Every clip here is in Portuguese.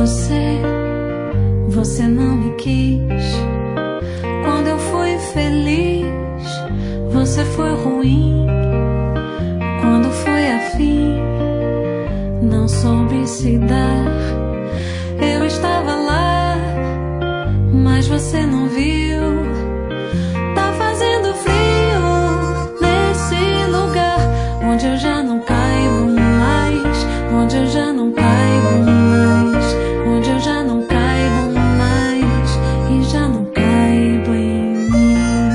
você, você não me quis. Quando eu fui feliz, você foi ruim. Quando foi afim, não soube se dar. Eu estava lá, mas você não viu. Tá fazendo frio nesse lugar onde eu já não caibo mais, onde eu já não caibo mais, onde eu já não caibo mais e já não caibo em mim.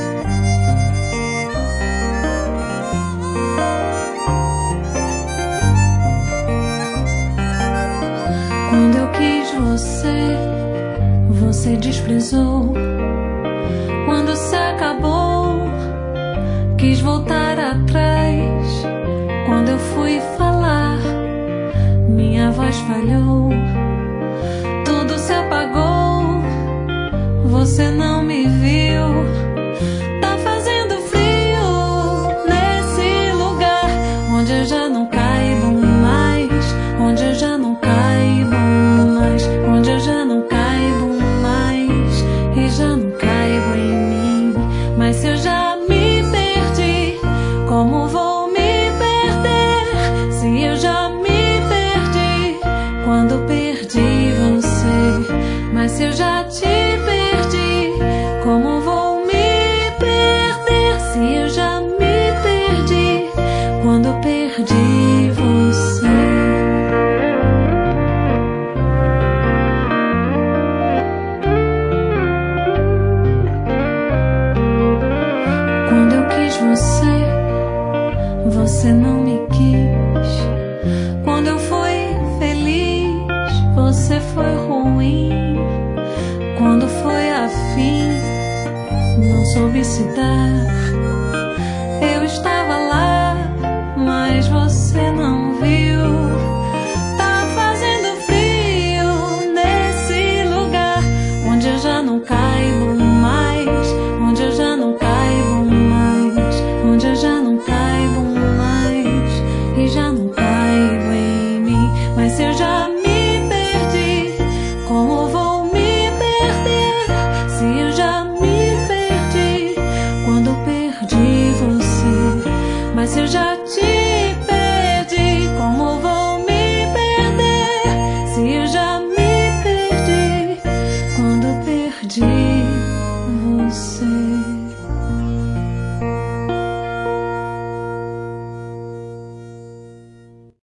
Quando eu quis você, você desprezou. Quando se acabou, quis voltar atrás. Quando eu fui falar, minha voz falhou. Tudo se apagou, você não me viu. Tá fazendo frio nesse lugar onde eu já não caibo mais, onde eu já não caibo mais, onde eu já não caibo mais e já não caibo em mim. Mas se eu já me perdi, como vou me perder? Se eu já me perdi quando perdi você. Mas se eu já te perdi, como vou me perder? Se eu já me perdi quando perdi você. Quando eu quis você, você não me quis. Quando eu fui feliz, você foi ruim. Quando foi afim, não soube se dar. Eu estava lá, mas você não viu. Tá fazendo frio nesse lugar onde eu já não caibo mais, onde eu já não caibo mais, onde eu já não caibo mais e já não caibo em mim. Mas se eu já me perdi, como vou me perder? Se eu já me perdi quando perdi você. Mas se eu já te perdi, como vou me perder? Se eu já me perdi quando perdi você.